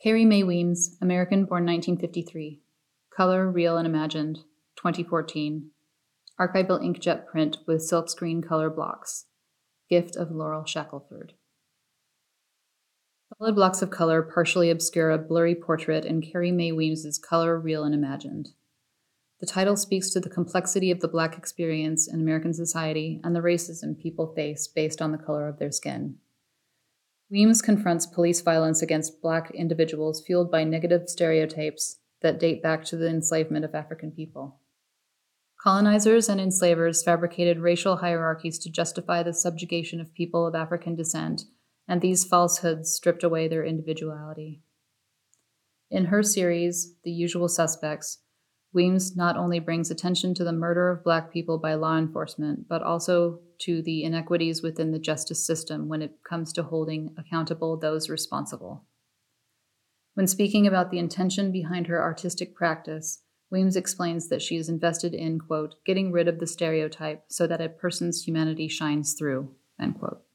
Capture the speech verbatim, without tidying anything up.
Carrie Mae Weems, American, born nineteen fifty-three. Color, Real and Imagined, twenty fourteen. Archival inkjet print with silkscreen color blocks. Gift of Laurel Shackelford. Solid blocks of color partially obscure a blurry portrait in Carrie Mae Weems's Color, Real and Imagined. The title speaks to the complexity of the Black experience in American society and the racism people face based on the color of their skin. Weems confronts police violence against Black individuals fueled by negative stereotypes that date back to the enslavement of African people. Colonizers and enslavers fabricated racial hierarchies to justify the subjugation of people of African descent, and these falsehoods stripped away their individuality. In her series, The Usual Suspects, Weems not only brings attention to the murder of Black people by law enforcement, but also to the inequities within the justice system when it comes to holding accountable those responsible. When speaking about the intention behind her artistic practice, Weems explains that she is invested in, quote, getting rid of the stereotype so that a person's humanity shines through, end quote.